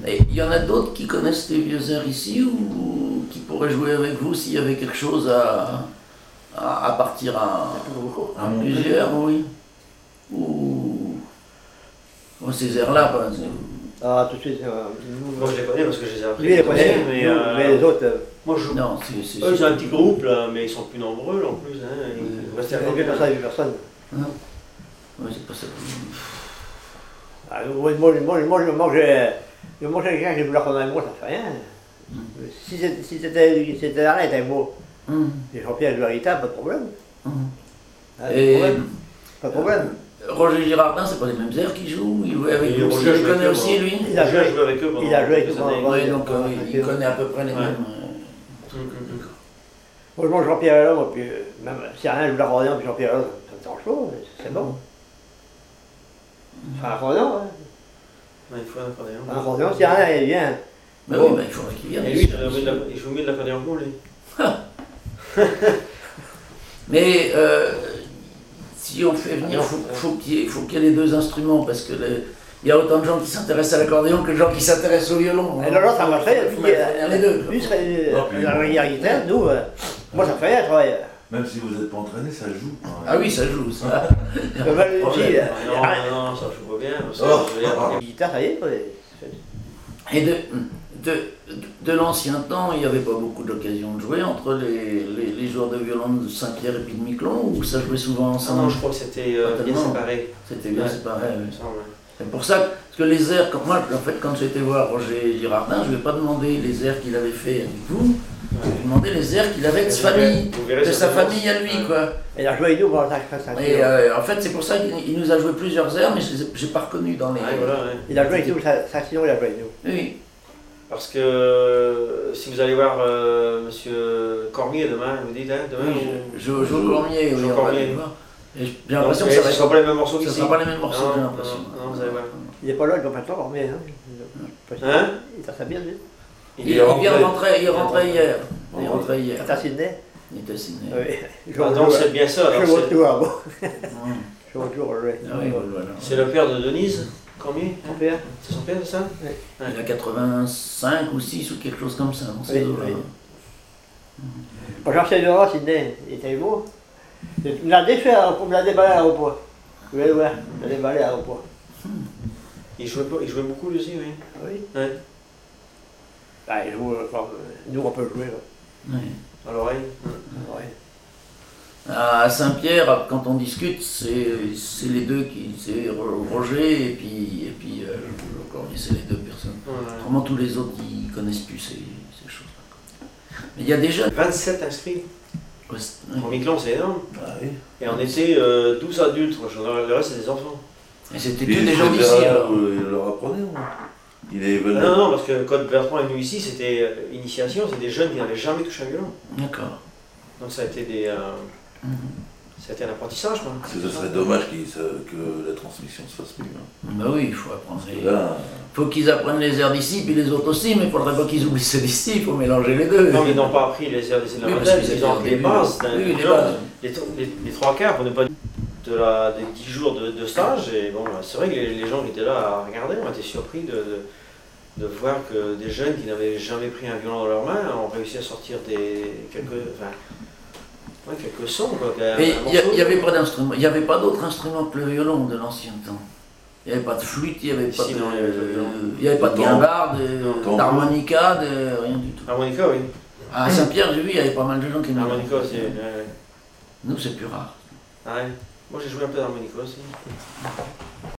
Et il y en a d'autres qui connaissent les vieux airs ici ou qui pourraient jouer avec vous s'il y avait quelque chose à partir à plusieurs, oui. Ou ces airs-là, par exemple. Ah, tout de suite. Moi je les connais parce que je les ai appris. Lui, il les connaît, mais les autres. Moi je joue. Non, Eux, c'est un petit groupe là, mais ils sont plus nombreux là, en plus. Hein. Il reste Il n'y a personne, il n'y a personne. Oui, c'est pas ça. Ah, moi, quelqu'un qui voulait qu'on ait moi, ça fait rien. Si c'était arrêté avec moi, et Jean-Pierre jouait à la guitare, pas de problème. Et pas de problème. Roger Girardin, c'est pas les mêmes airs qu'il joue, il jouait avec Et eux. Roger, Il je connaît joué aussi, lui. Il a joué avec eux pendant il a joué avec quelques eux années. pendant- Oui, donc il connaît à peu près les mêmes. Moi, je mange Jean-Pierre et l'homme, puis même si rien, je joue l'accordéon, puis Jean-Pierre et l'homme, ça me change pas, c'est bon. Enfin, un accordéon, hein. Ouais, il faut un accordéon. Un accordéon, si rien, il vient. Mais oui, il faudrait qu'il vienne. Et lui, il joue mieux de l'accordéon que moi, lui. Mais si on fait venir, il faut qu'il y ait les deux instruments, parce que il y a autant de gens qui s'intéressent à l'accordéon que de gens qui s'intéressent au violon. Et là, ça marchait, Il faut mettre les deux. lui serait la guitare, nous, moi, ça me fait rien, travail. Même si vous n'êtes pas entraîné, ça joue. Ah oui, ça joue, ça. Comme elle dit, Non, ça joue pas bien. Parce que, la guitare, ça y est, quoi. Et de l'ancien temps, il n'y avait pas beaucoup d'occasions de jouer entre les joueurs de violon de Saint-Pierre et puis de Miquelon, ou ça jouait souvent Ah ensemble? non, je crois que c'était bien séparé. C'était bien séparé, oui. Ça, ouais. C'est pour ça que les airs, moi, en fait, quand j'étais voir Roger Girardin, je ne vais pas demander les airs qu'il avait fait avec vous, je vais demander les airs qu'il avait avec sa famille, de sa famille à lui, quoi. Il a joué avec nous pendant ça. Et en fait, c'est pour ça qu'il nous a joué plusieurs airs, mais je n'ai pas reconnu dans les... Ouais, voilà, ouais. Il a joué avec nous, sinon il a joué avec nous. Oui. Parce que si vous allez voir Monsieur Cormier demain, vous dites, hein, demain Jo Cormier, oui, Jo on va Cormier. aller voir. Et j'ai l'impression que ça ce ne sera pas les mêmes morceaux ne qu'ici. sera pas les mêmes morceaux, j'ai Non, l'impression. non, vous allez voir. Il n'est pas là, il va pas le temps, mais hein. Hein? Il t'a bien, lui. Il rentrait hier. Il rentrait hier. Il est à Sydney. Il était signé. Oui. Ah, donc c'est bien ça. Je alors, suis au c'est- retour, bon. Je suis au retour, oui. Ah oui, voilà. C'est le père de Denise Cormier? Mon père. C'est son père, c'est ça? Il a 85 ou 6 ou quelque chose comme ça, dans ces Oui, eaux-là. oui. Quand j'en sais à Sydney, il était beau. Il me l'a défait, il me l'a déballé à l'aéroport. Vous voyez, ouais, il l'a déballé à l'aéroport. Il jouait beaucoup lui aussi, oui. Oui. Ouais. Ah, il joue, nous on peut jouer, là. Oui. À l'oreille. Ouais. À Saint-Pierre, quand on discute, c'est les deux c'est Roger et puis Cormier, c'est les deux personnes. Ouais. Vraiment, tous les autres, ils connaissent plus ces choses-là. Mais il y a des jeunes. 27 inscrits. Ouais, En Miquelon, c'est énorme. Ah oui. Et on était 12 adultes, le reste c'est des enfants. Et c'était Puis que des il gens était d'ici, là, alors. il leur apprenait, ou il est venu. Non, parce que quand Bertrand est venu ici, c'était initiation, c'est des jeunes qui n'avaient jamais touché un violon. D'accord. Donc ça a été ça a été un apprentissage, quoi. Ce serait dommage que la transmission se fasse mieux. Bah oui, il faut apprendre. Là, Faut qu'ils apprennent les airs d'ici, puis les autres aussi, mais il faudrait pas qu'ils oublient ceux d'ici, il faut mélanger les deux. Non, mais ils n'ont pas appris les airs de la Oui, parce modèle, qu'ils ils ont appris les bases. Oui, les bases. Les trois quarts, pour ne pas dire des 10 jours de stage. Et bon, c'est vrai que les gens qui étaient là à regarder ont été surpris de voir que des jeunes qui n'avaient jamais pris un violon dans leurs mains ont réussi à sortir quelques sons. Quoi, Et il n'y avait pas d'instrument, il n'y avait pas d'autre instrument que le violon de l'ancien temps. Il n'y avait pas de flûte, il n'y avait pas Si, de, non, il y avait le violon. il y avait pas de guimbarde, Non. d'harmonica, rien du tout. Harmonica, oui. À Saint-Pierre, j'ai vu, il y avait pas mal de gens qui aimaient. Harmonica aussi. Nous, c'est plus rare. Ah ouais. Moi j'ai joué un peu d'harmonica aussi.